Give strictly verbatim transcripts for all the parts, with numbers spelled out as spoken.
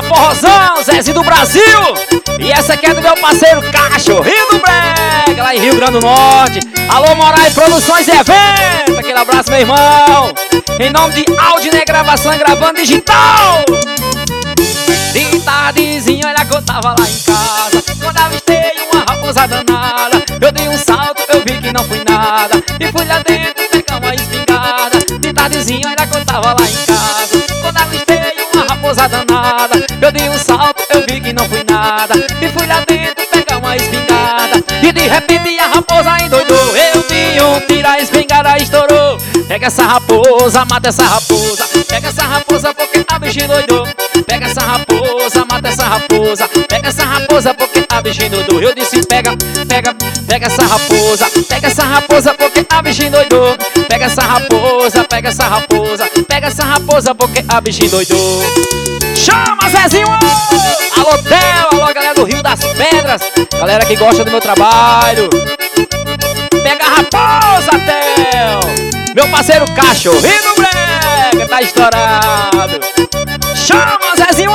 forrozão, Zezinho do Brasil. E essa aqui é do meu parceiro Cachorrinho do Brega, lá em Rio Grande do Norte. Alô, Moraes Produções e Eventos. Aquele abraço, meu irmão. Em nome de Aldinei Gravação e Gravando Digital. De tardezinha, olha que eu tava lá em casa, quando avistei uma raposa danada. Eu dei um salto, eu vi que não fui nada, e fui lá dentro pegar uma espingarda. De tardezinha, olha que eu tava lá em casa, quando avistei uma raposa danada. Eu dei um salto, eu vi que não fui nada, e fui lá dentro pegar uma espingarda. E de repente a raposa endoidou, eu vi um tiro, a espingarda estourou. Pega essa raposa, mata essa raposa, pega essa raposa porque a bichinha endoidou. Pega essa raposa, mata essa raposa, pega essa raposa porque a bichinha endoidou. Eu disse pega, pega, pega essa raposa, pega essa raposa porque a bichinha endoidou. Pega essa raposa, pega essa raposa, pega essa raposa porque a bichinha endoidou. Chama, Zezinho! Alô, Theo, alô, galera do Rio das Pedras, galera que gosta do meu trabalho. Pega a raposa, Theo! Meu parceiro Cachorrinho do Brega tá estourado. Chama, Zezinho!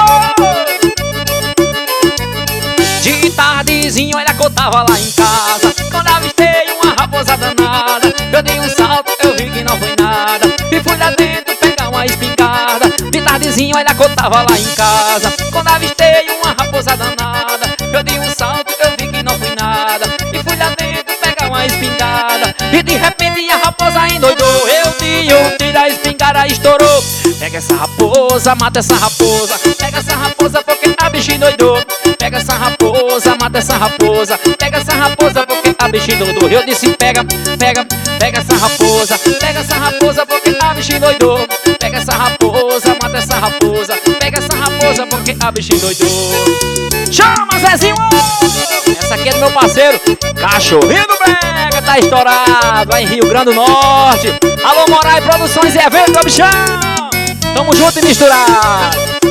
De tardezinho, olha que eu tava lá em casa, quando avistei uma raposa danada. Eu dei um salto, eu vi que não foi nada, e fui lá dentro pegar uma espingarda. De tardezinho, olha que eu tava lá em casa, quando avistei uma raposa danada. Eu dei um salto, eu vi que não foi nada, e fui lá dentro pegar uma espingarda. E de repente a raposa endoidou, eu dei um tiro, a espingarda estourou. Pega essa raposa, mata essa raposa, pega essa raposa porque a bichinha endoidou. Pega essa raposa, mata essa raposa, pega essa raposa porque a bichinha endoidou. Eu disse pega, pega, pega essa raposa, pega essa raposa porque a bichinha endoidou. Pega essa raposa, mata essa raposa, pega essa raposa porque a bichinha endoidou. Chama, Zezinho! Essa aqui é do meu parceiro Cachorrinho do Brega, tá estourado lá em Rio Grande do Norte. Alô, Moraes Produções e Eventos, bichão! Tamo junto e misturado.